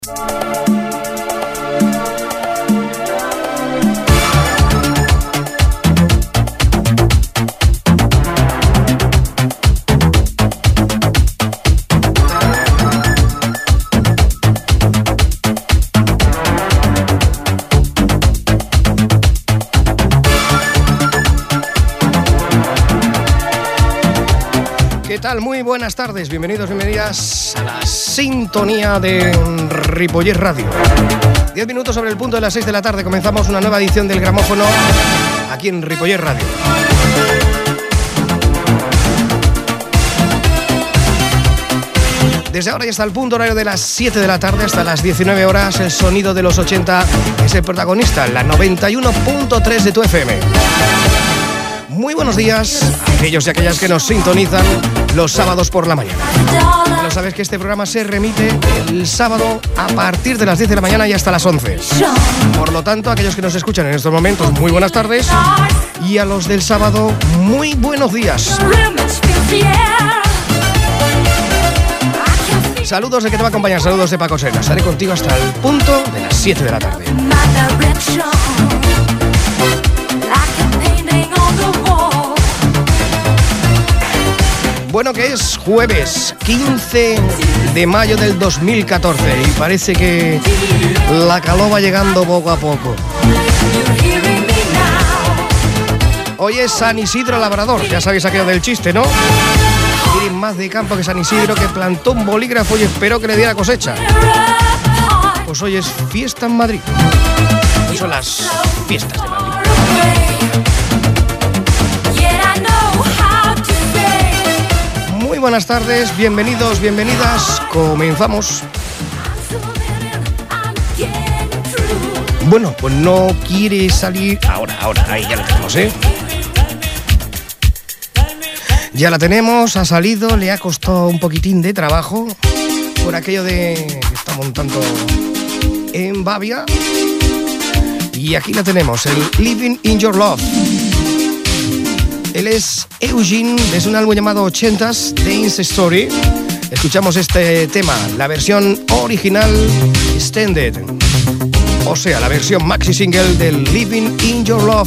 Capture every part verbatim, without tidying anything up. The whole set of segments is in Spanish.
Muy buenas tardes, bienvenidos, bienvenidas a la sintonía de Ripollet Radio. Diez minutos sobre el punto de las seis de la tarde, comenzamos una nueva edición del Gramófono aquí en Ripollet Radio. Desde ahora y hasta el punto horario de las siete de la tarde, hasta las diecinueve horas, el sonido de los ochenta es el protagonista, la noventa y uno punto tres de tu F M. Muy buenos días a aquellos y aquellas que nos sintonizan los sábados por la mañana. Pero sabes que este programa se remite el sábado a partir de las diez de la mañana y hasta las once. Por lo tanto, a aquellos que nos escuchan en estos momentos, muy buenas tardes. Y a los del sábado, muy buenos días. Saludos de que te va a acompañar, saludos de Paco Sena. Estaré contigo hasta el punto de las siete de la tarde. Bueno, que es jueves quince de mayo del dos mil catorce y parece que la calor va llegando poco a poco. Hoy es San Isidro Labrador, ya sabéis aquello del chiste, ¿no? Ir más de campo que San Isidro, que plantó un bolígrafo y esperó que le diera cosecha. Pues hoy es fiesta en Madrid. Hoy son las fiestas de Madrid. Muy buenas tardes, bienvenidos, bienvenidas, comenzamos. Bueno, pues no quiere salir. Ahora, ahora, ahí ya lo tenemos, ¿eh? Ya la tenemos, ha salido, le ha costado un poquitín de trabajo por aquello de que está montando en Bavia. Y aquí la tenemos, el Living in Your Love. Él es Eugene, es un álbum llamado ochentas, Dance Story. Escuchamos este tema, la versión original Extended, o sea, la versión maxi single del Living in Your Love.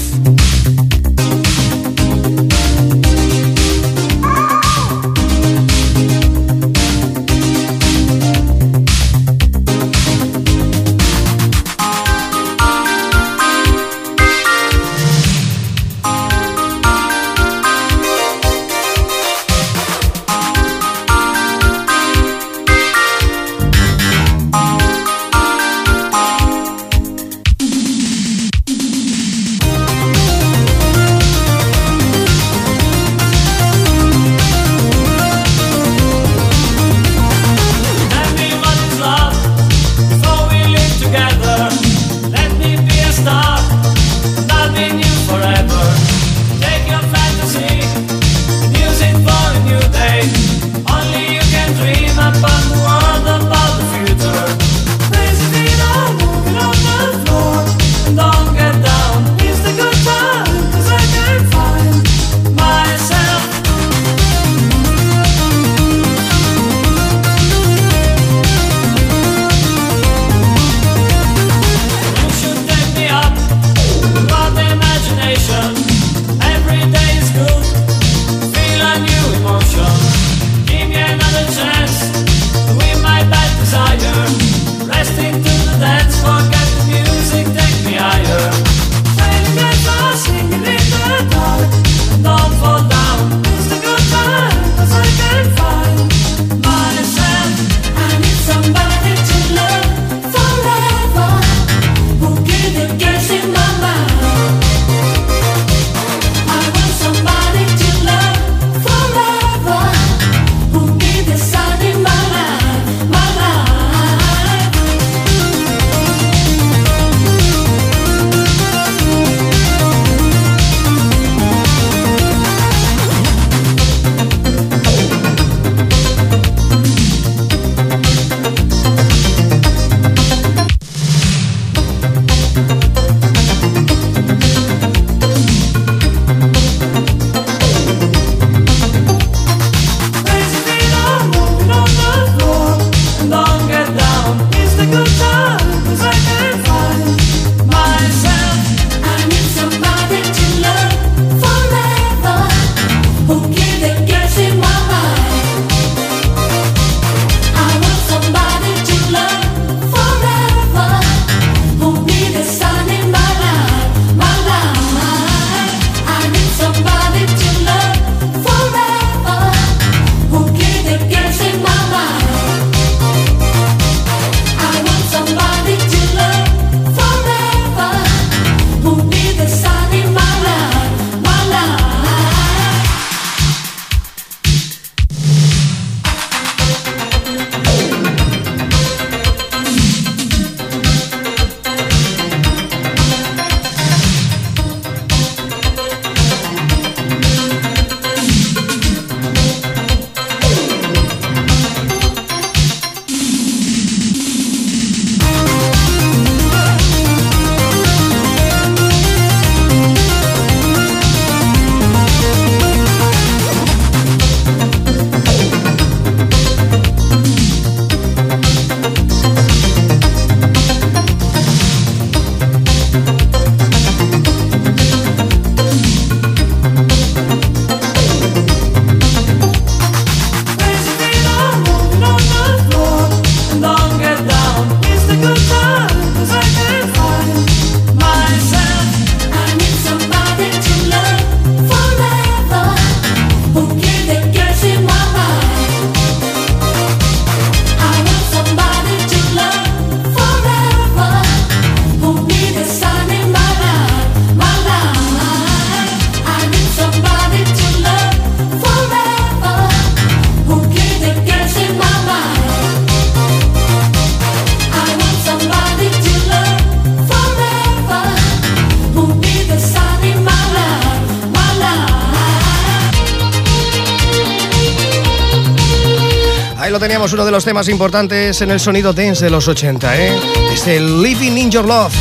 Teníamos uno de los temas importantes en el sonido dance de los ochenta, ¿eh? Es el Living in Your Love.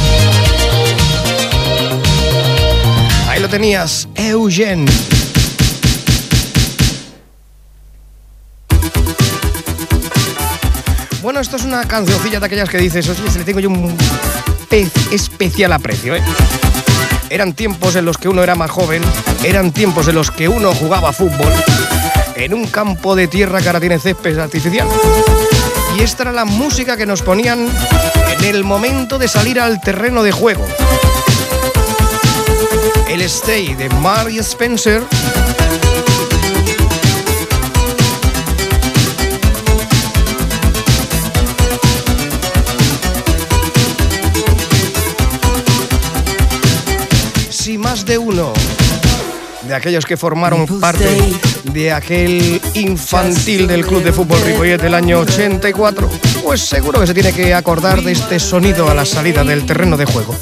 Ahí lo tenías, Eugene. Bueno, esto es una cancioncilla de aquellas que dices, oye, se le tengo yo un pez especial aprecio, ¿eh? Eran tiempos en los que uno era más joven, eran tiempos en los que uno jugaba fútbol en un campo de tierra que ahora tiene césped artificial. Y esta era la música que nos ponían en el momento de salir al terreno de juego. El Stay de Mark Spencer. Si más de uno de aquellos que formaron parte de aquel infantil del Club de Fútbol Ripollet del año ochenta y cuatro, pues seguro que se tiene que acordar de este sonido a la salida del terreno de juego.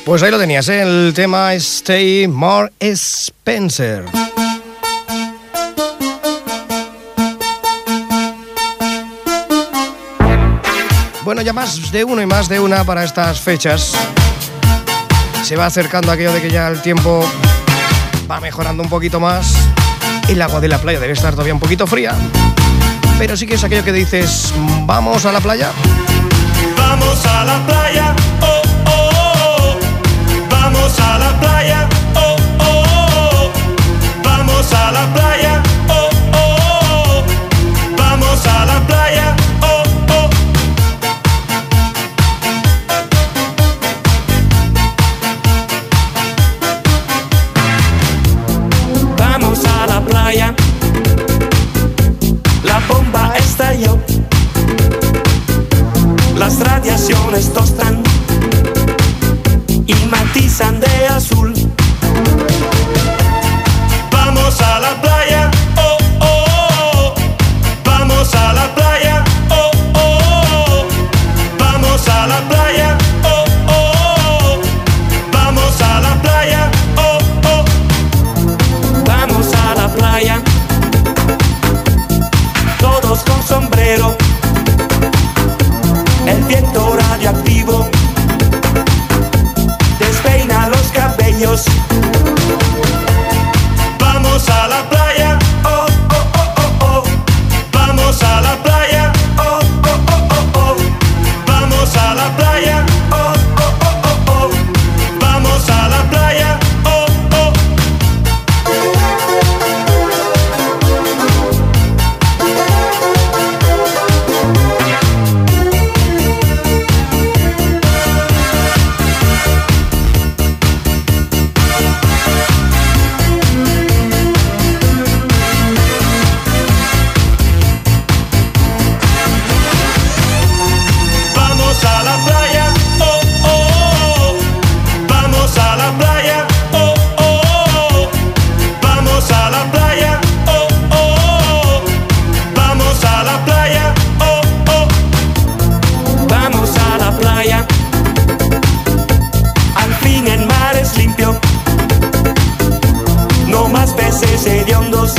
Pues ahí lo tenías, ¿eh? El tema Stay More Spencer. Bueno, ya más de uno y más de una para estas fechas. Se va acercando aquello de que ya el tiempo va mejorando un poquito más. El agua de la playa debe estar todavía un poquito fría, pero sí que es aquello que dices, ¿vamos a la playa? Vamos a la playa, oh, oh, oh. Vamos a la playa, oh, oh, oh. Vamos a la playa, oh, oh, oh. Vamos a la playa, oh, oh. Vamos a la playa. La bomba estalló. Las radiaciones tostan y matizan de azul. Vamos a la playa, oh, oh, oh. Vamos a la playa, oh, oh, oh. Vamos a la playa, oh, oh, oh. Vamos a la playa, oh, oh. Vamos a la playa. Todos con sombrero. El viento radioactivo despeina los cabellos. Vamos a la playa, oh, oh, oh, oh, oh. Vamos a la playa, oh, oh, oh, oh, oh. Vamos a la playa, oh, oh, oh, oh, oh. Vamos a la playa, oh, oh. Vamos a la playa, oh, oh, oh. Vamos a la playa, oh, oh, oh. Vamos a la playa, oh, oh, oh. Vamos a la playa, oh, oh. Vamos a la playa. Al fin el mar es limpio. No más peces hediondos,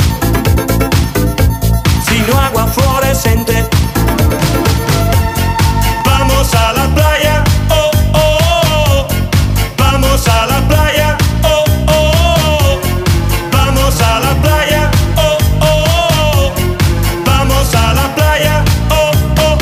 sino agua fluorescente. Vamos a la playa, oh, oh, oh. Vamos a la playa, oh, oh, oh. Vamos a la playa, oh, oh, oh. Vamos a la playa, oh, oh.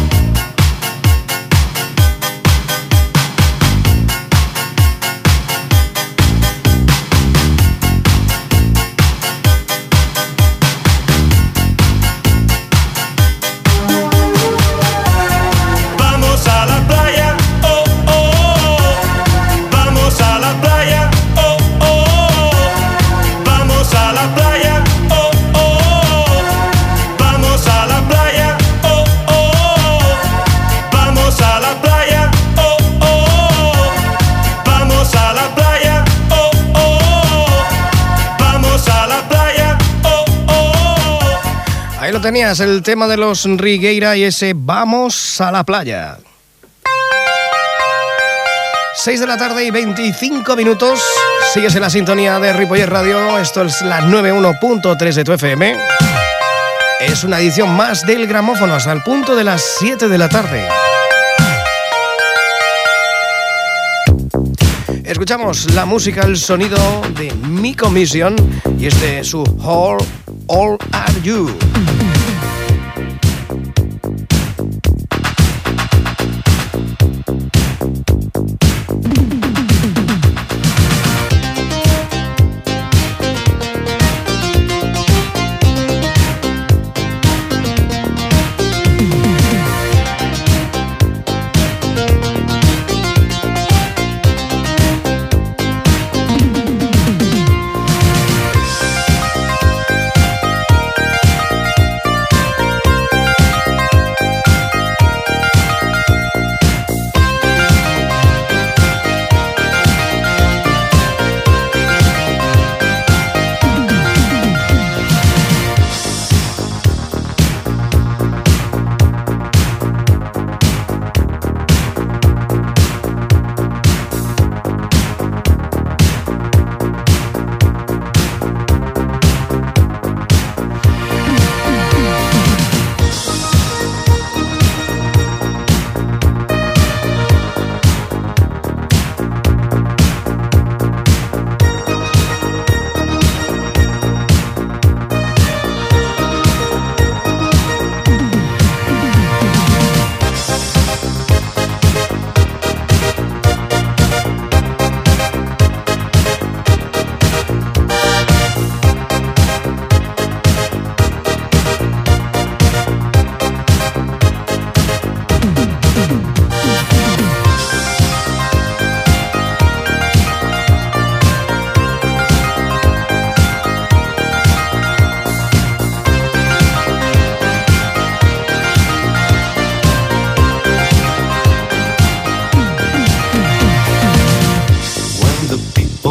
Vamos a la playa, oh, oh, oh. Vamos a la playa, oh, oh, oh. Vamos a la playa, oh, oh, oh. Vamos a la playa, oh, oh, oh. Vamos a la playa, oh, oh, oh. Vamos a la playa, oh, oh, oh. Vamos a la playa, oh, oh, oh. Ahí lo tenías, el tema de los Rigueira y ese Vamos a la playa. seis de la tarde y veinticinco minutos. Sigues en la sintonía de Ripollet Radio. Esto es la noventa y uno punto tres de tu F M. Es una edición más del gramófono hasta el punto de las siete de la tarde. Escuchamos la música, el sonido de Mi Commission y este su All, All Are You.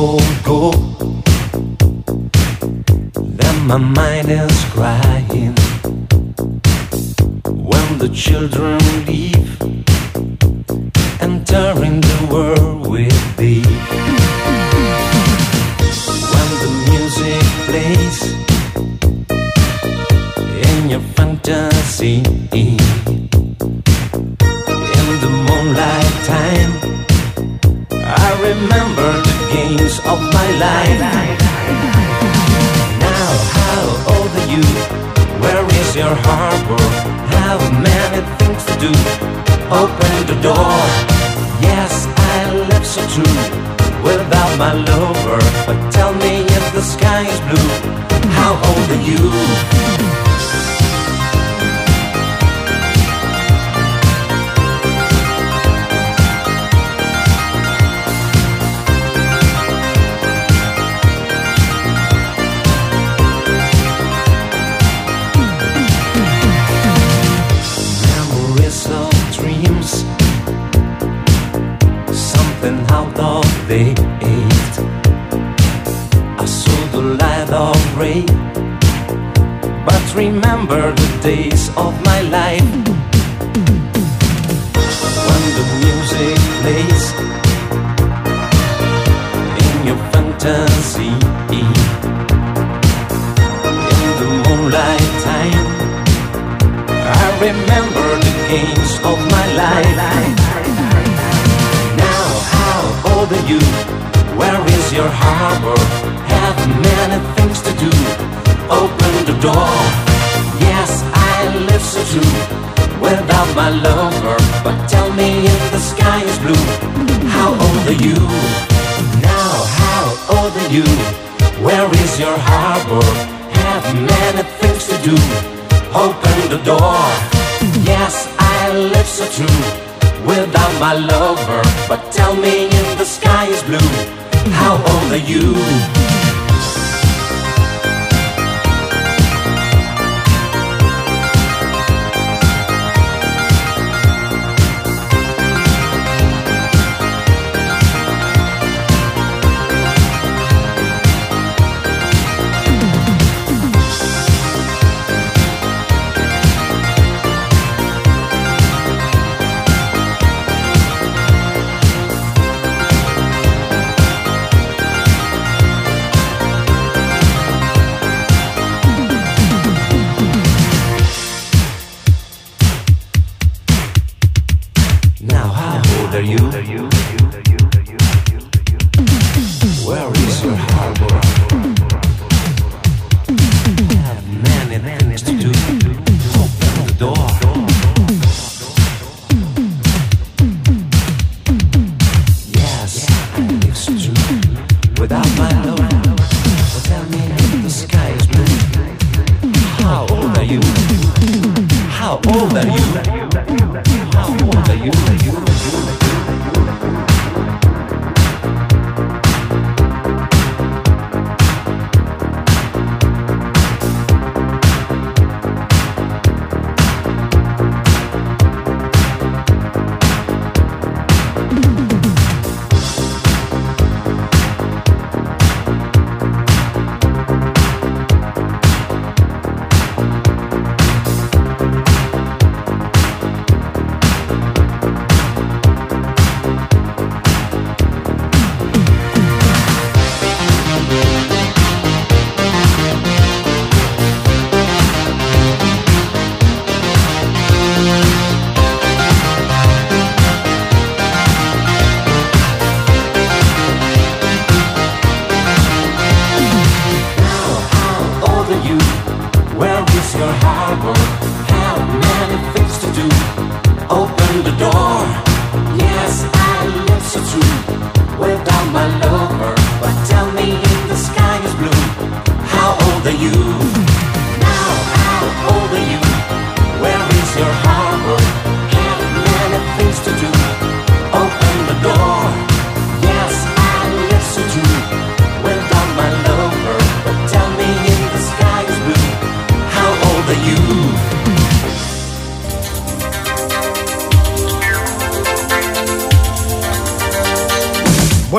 won't go. Then my mind is crying when the children leave, entering the world with thee. When the music plays in your fantasy, in the moonlight time, I remember the games of my life. Now, how old are you? Where is your harbor? How many things to do? Open the door. Yes, I live so true without my lover. But tell me if the sky is blue, how old are you? Out of the eight, I saw the light of rain, but remember the days of my life when the music plays in your fantasy, in the moonlight time. I remember the games of my life. How old are you? Where is your harbor? Have many things to do. Open the door. Yes, I live so true without my lover. But tell me if the sky is blue, how old are you? Now, how old are you? Where is your harbor? Have many things to do. Open the door. Yes, I live so true without my lover. But tell me if the sky is blue, how old are you?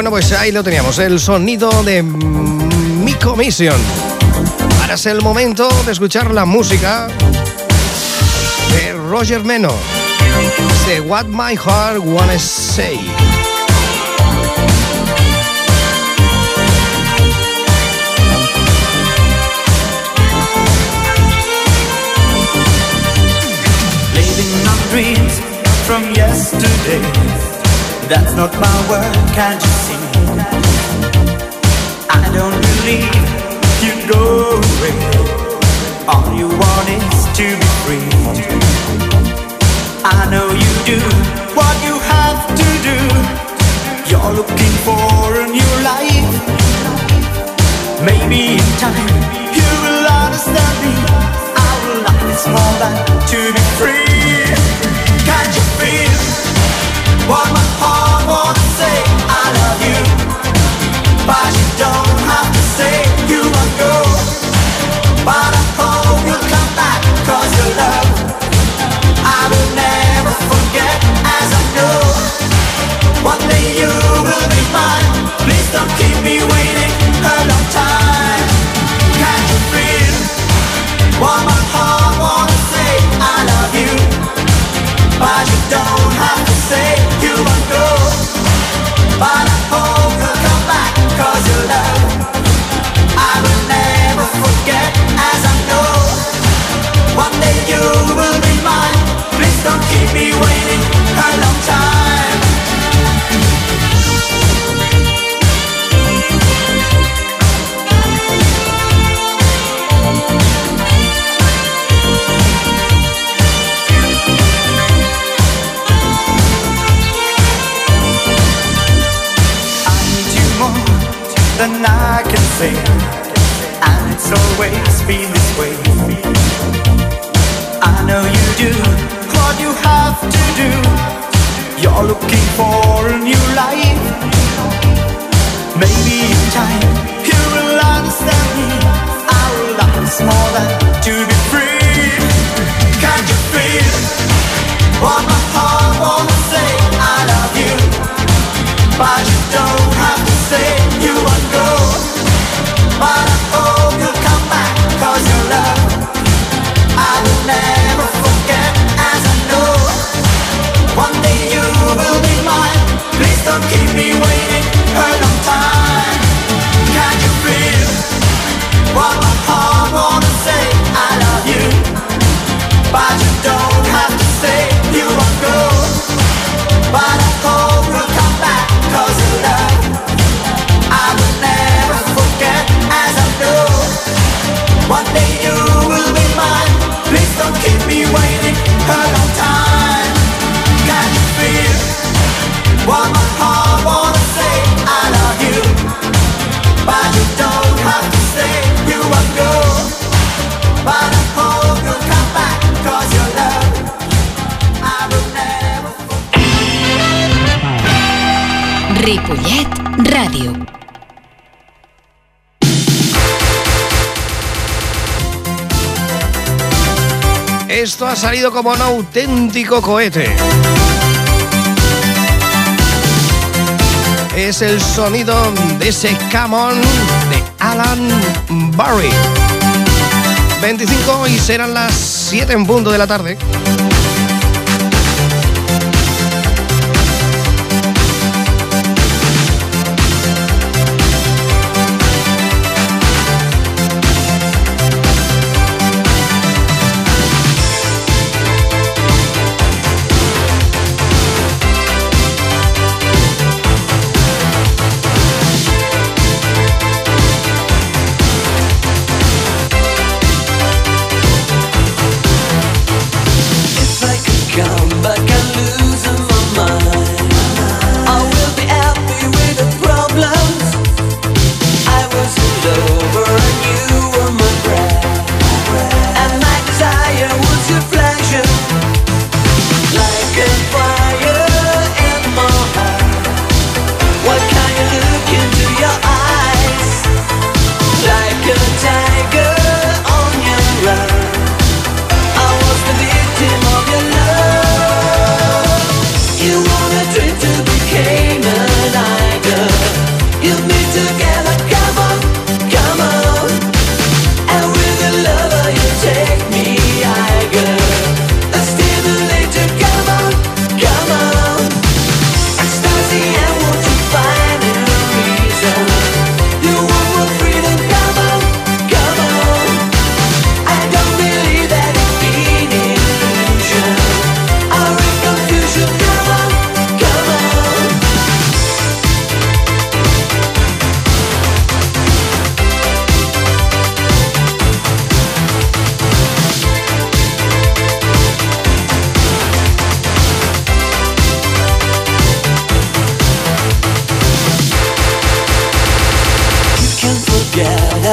Bueno, pues ahí lo teníamos, el sonido de Mi Commission. Ahora es el momento de escuchar la música de Roger Meno, de What My Heart Wanna Say. Living on dreams from yesterday, that's not my word, can't you see? I don't believe you go away. All you want is to be free. I know you do what you have to do. You're looking for a new life. Maybe in time you will understand me. Our life is more than to be free. Can't you feel what my heart wants to say? I love you, but you don't have to say you must go. But I hope you'll come back, cause your love I will never forget, as I know one day you will be mine. Please don't keep me waiting a long time. Can't you feel what my heart wants to say? I love you, but you don't have to say you must go. But I hope you'll come back, cause your love I will never forget, as I know one day you will be mine. Please don't keep me waiting a long time. I need you more than I can say, and it's always been this way. I know you do what you have to do. You're looking for a new life. Maybe in time you will understand me. Our life is more than to be free. Can't you feel what my heart wants to say? I love you, but you don't have to say you won't go. But I hope you'll come back, cause your love I will never forget, as I know one day you will be mine. Please don't keep me waiting a long time. Can't you feel what my heart wants to say? I love you, but you don't have to say you won't go. But I hope you'll come back, cause your love I will never forget, as I know one day you will be mine. Please don't keep me waiting a long time. Can you feel what my heart wants to say? I love you, but you don't have to say you won't go. But I hope you'll come back, cause your love I will never forget. Ripollet Ràdio. Esto ha salido como un auténtico cohete. Es el sonido de ese Come On de Alan Barry. veinticinco y serán las siete en punto de la tarde. If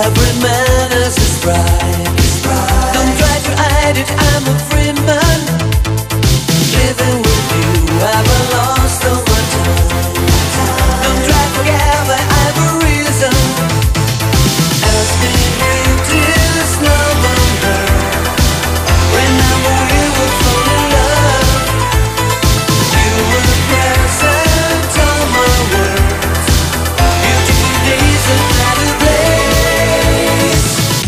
every man has his pride. Don't try to hide it, I'm a free man. Living with you, I've lost all my time. Don't try to forget, I have a reason. Asking you till it's love and love. Remember we were fall in love. You were the present of my words. Beautiful days and clouded blaze.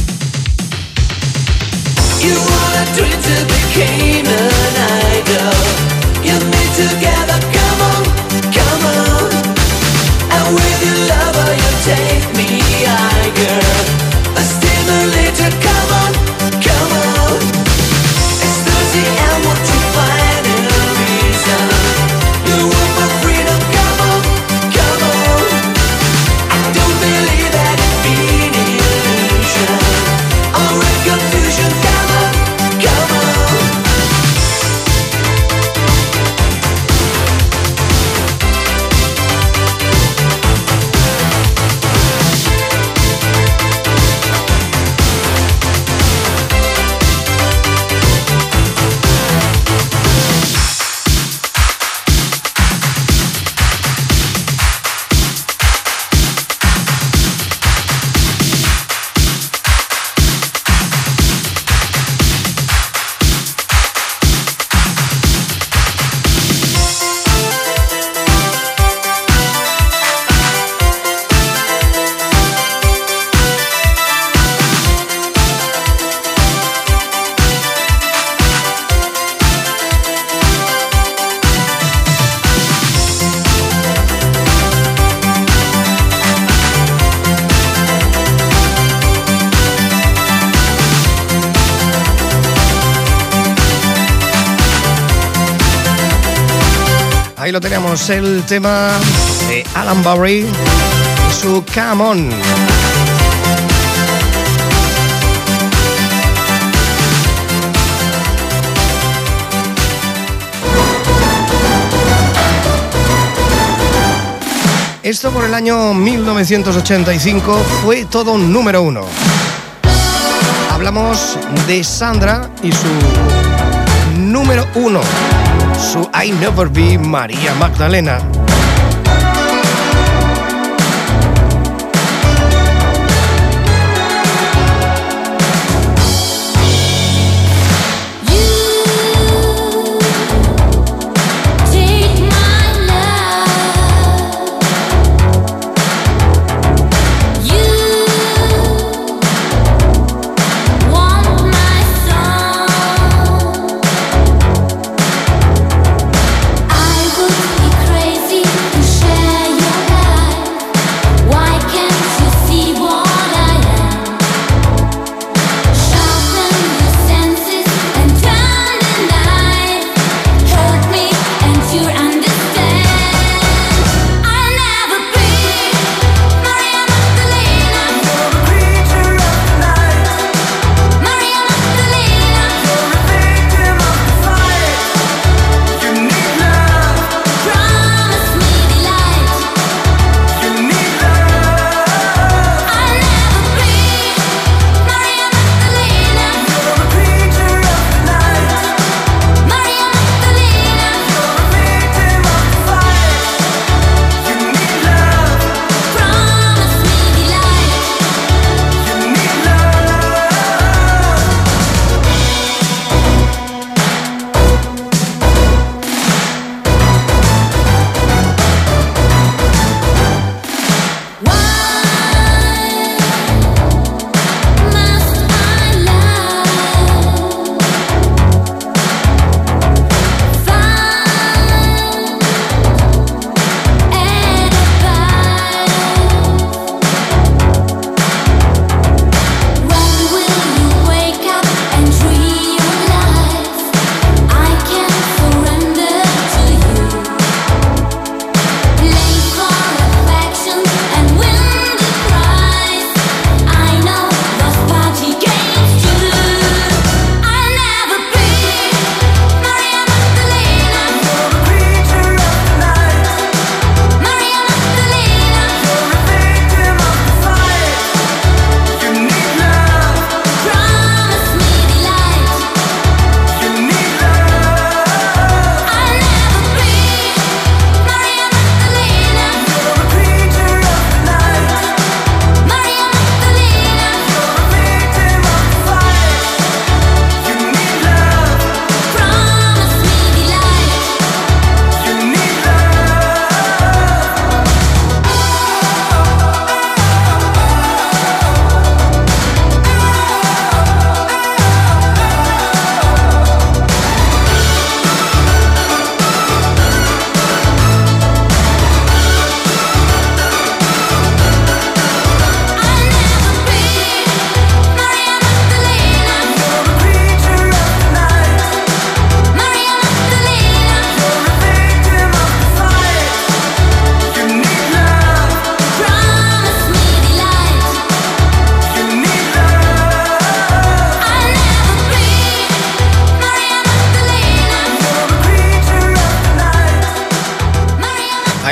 You were a dream to became an idol. You and me together, come on, come on. And with your lover you take me higher. A stimulator, come on, come on. It's Thursday and what you find in a reason. You want my freedom, come on, come on. I don't believe that it's been an illusion or a confusion, come on, come on. Ahí lo tenemos, el tema de Alan Bowery y su Come On. Esto por el año mil novecientos ochenta y cinco fue todo un número uno. Hablamos de Sandra y su número uno, su I Never Be María Magdalena. Crazy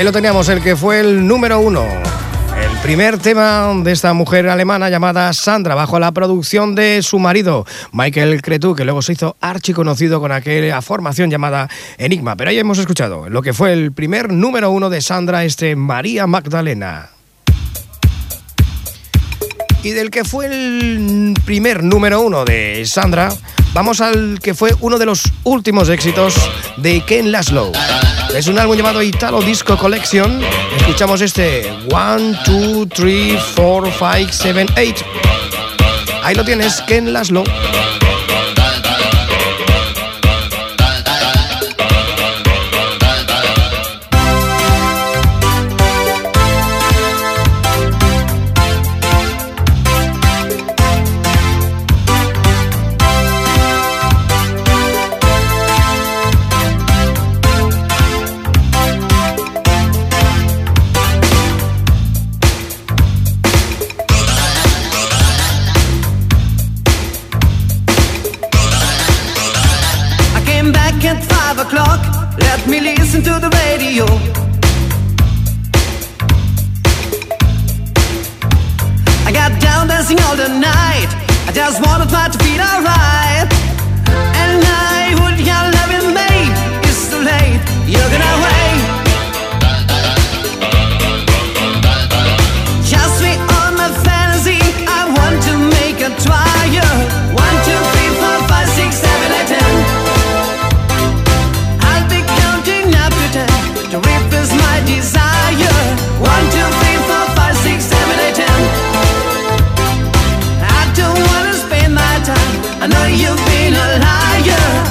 Ahí lo teníamos, el que fue el número uno. El primer tema de esta mujer alemana llamada Sandra, bajo la producción de su marido, Michael Cretu, que luego se hizo archiconocido con aquella formación llamada Enigma. Pero ahí hemos escuchado lo que fue el primer número uno de Sandra, este María Magdalena. Y del que fue el primer número uno de Sandra, vamos al que fue uno de los últimos éxitos de Ken Laszlo. Es un álbum llamado Italo Disco Collection. Escuchamos este one, two, three, four, five, seven, eight. Ahí lo tienes, Ken Laszlo. Let me listen to the radio. I got down dancing all the night. I just wanna try to feel alright. And I would your loving mate. It's too late, you're gonna wait. Just me on my fantasy. I want to make a trial. One, two, three, four, five, six, seven, eight, ten. To replace my desire. One, two, three, four, five, six, seven, eight, ten. I don't wanna spend my time. I know you've been a liar.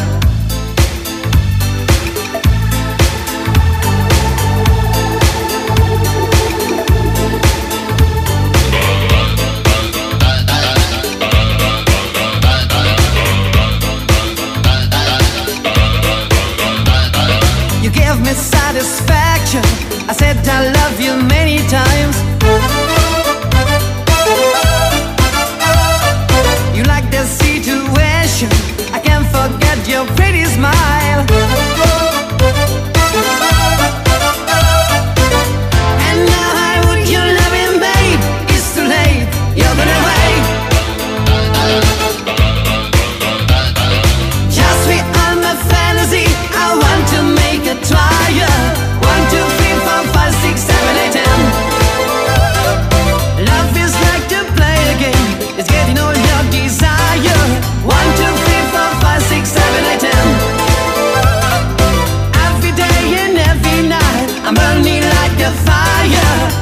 Satisfaction. I said I love you many times. You like the situation. I can't forget your pretty smile. And now I would you loving babe. It's too late, you're gonna wait. Just be on my fantasy. I want to make a trial. One, two, three, four, five, six, seven, eight, ten. Love is like to play a game. It's getting all your desire. One, two, three, four, five, six, seven, eight, ten. Every day and every night, I'm burning like a fire.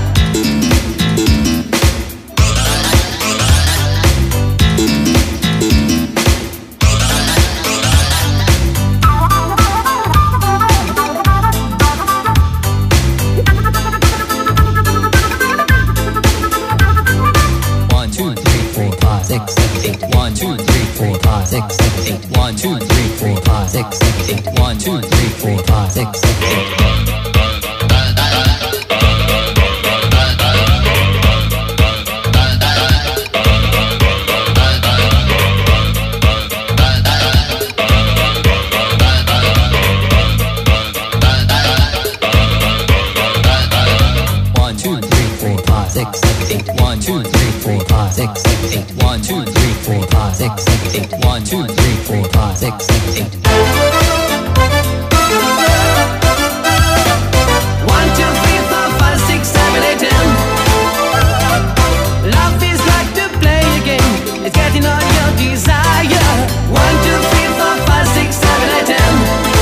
Six, seven, eight. One, two, three, four, five, six, seven, eight. One, two, three, four, five, six, seven, eight. One, two, three, four, five, six, seven, eight. One, two, three, four, five, six, seven, eight. One, two, three, four, five, six, seven, eight. One, two, three, four, five, six, seven, eight. One, two, three, four, five, six, seven, eight. One, two, three, four, five, six, seven, eight, ten. Love is like to play a game. It's getting all your desire. One, two, three, four, five, six, seven, eight, ten.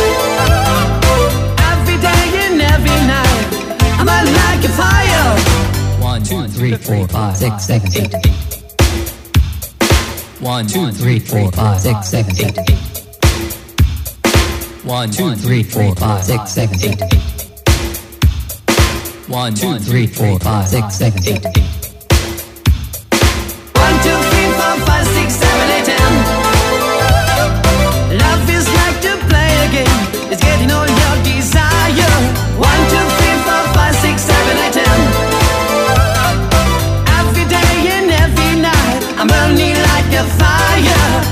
Every day and every night, I'm burning like a fire. One, two, three, four, five, six, seven, eight. One, two, three, four, five, six, seven, eight. One, two, three, four, five, six, seven, eight. One, two, three, four, five, six, seven, eight. One, two, three, four, five, six, seven, eight, ten. Love is like to play a game. It's getting all your desire. One, two, three, four, five, six, seven, eight, ten. Every day and every night, I'm burning like a fire.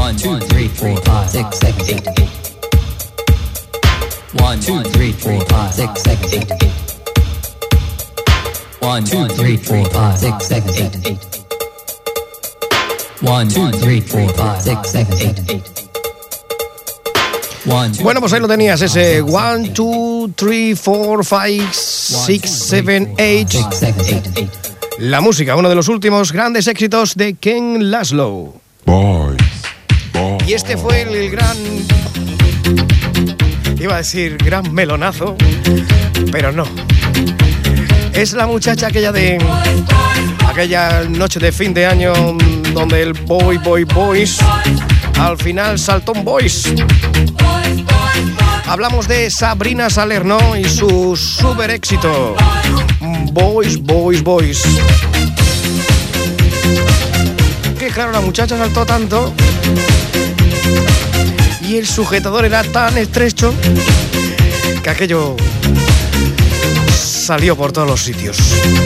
One, two, three, four, five, six, seven, eight, eight. One, two, three, four, five, six, seven, eight, eight. One, two, three, four, five, six, seven, eight, eight. One, two, three, four, five, six, seven, eight, eight. Bueno, pues ahí lo tenías, ese one, two, three, four, five, six, seven, eight. La música, uno de los últimos grandes éxitos de Ken Laszlo. Boys, boys. Y este fue el, el gran... Iba a decir gran melonazo, pero no. Es la muchacha aquella de... Aquella noche de fin de año donde el boy, boy, boys... Al final saltó un boys. Hablamos de Sabrina Salerno y su super éxito Boys, Boys, Boys. Que claro, la muchacha saltó tanto y el sujetador era tan estrecho que aquello salió por todos los sitios.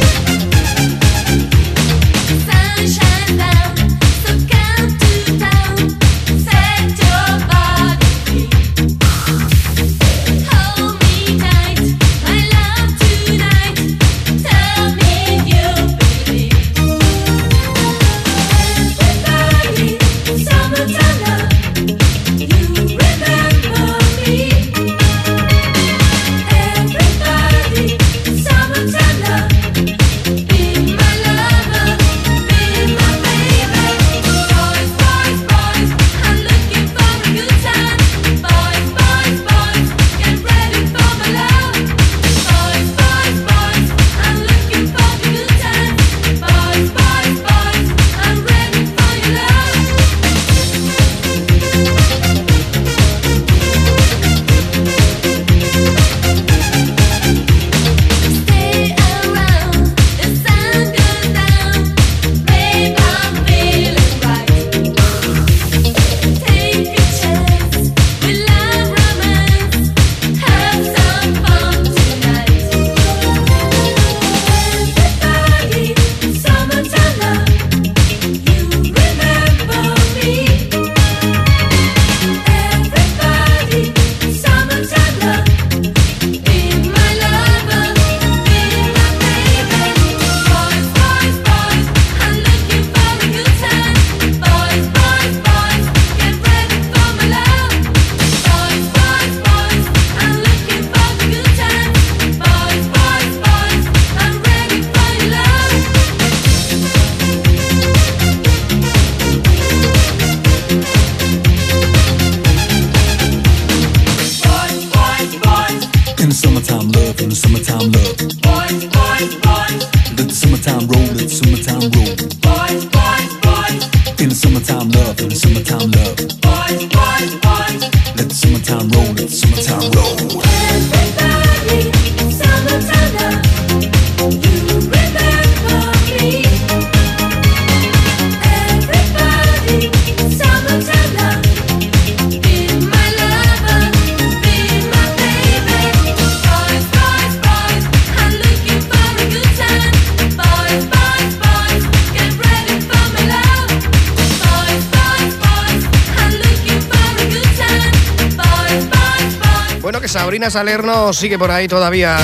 Sabrina Salerno sigue por ahí todavía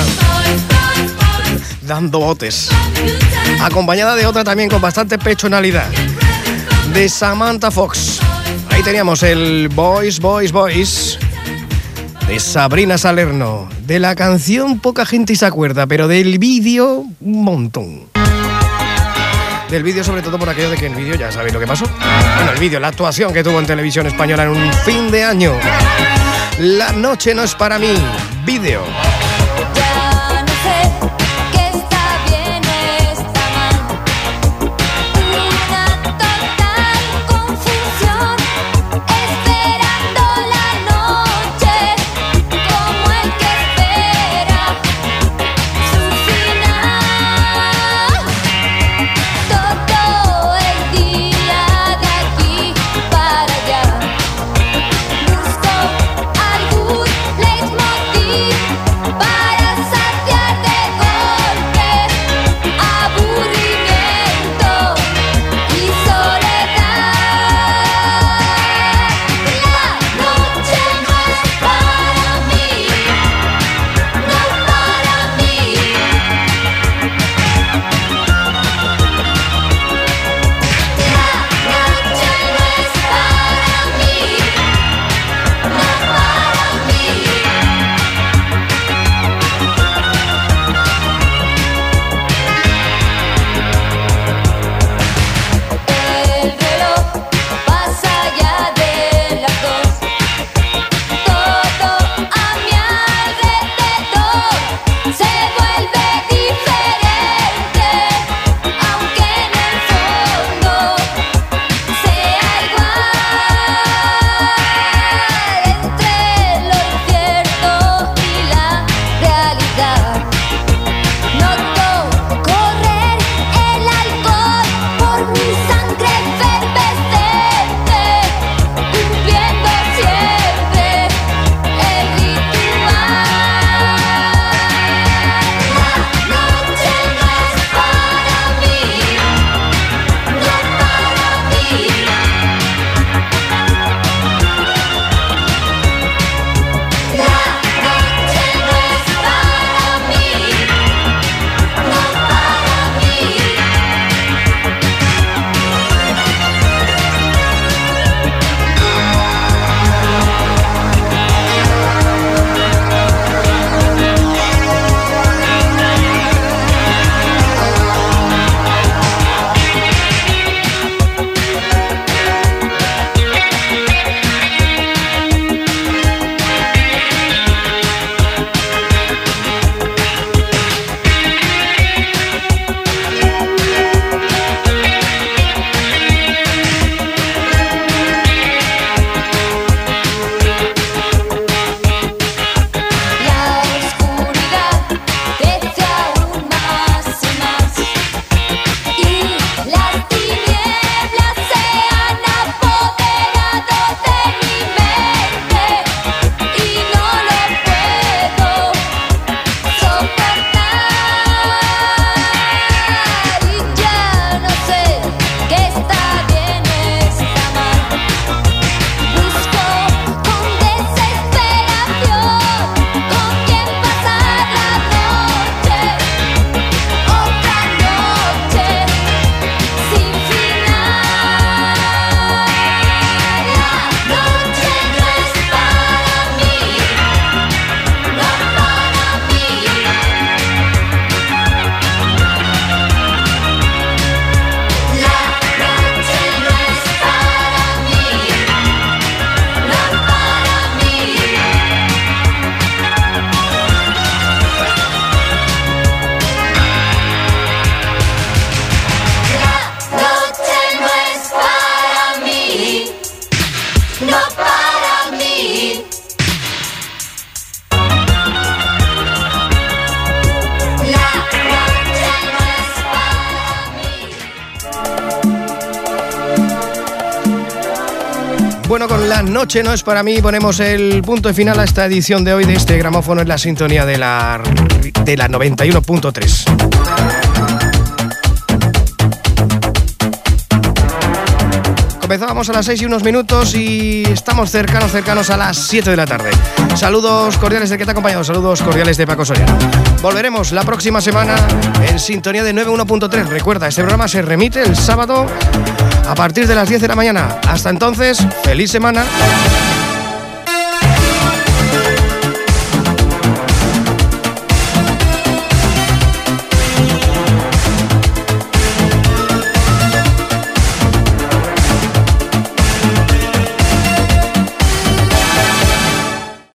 dando botes, acompañada de otra también con bastante pechonalidad, de Samantha Fox. Ahí teníamos el Boys, Boys, Boys de Sabrina Salerno. De la canción poca gente se acuerda, pero del vídeo un montón. Del vídeo sobre todo por aquello de que el vídeo, ya sabéis lo que pasó. Bueno, el vídeo, la actuación que tuvo en televisión española en un fin de año. La noche no es para mí. Vídeo. Busco algún leitmotiv para mí. Bueno, con La noche no es para mí ponemos el punto de final a esta edición de hoy de este gramófono en la sintonía de la, de la noventa y uno punto tres. Comenzábamos a las seis y unos minutos y estamos cercanos, cercanos a las siete de la tarde. Saludos cordiales de que te ha acompañado, saludos cordiales de Paco Soriano. Volveremos la próxima semana en sintonía de noventa y uno punto tres. Recuerda, este programa se remite el sábado a partir de las diez de la mañana. Hasta entonces, feliz semana.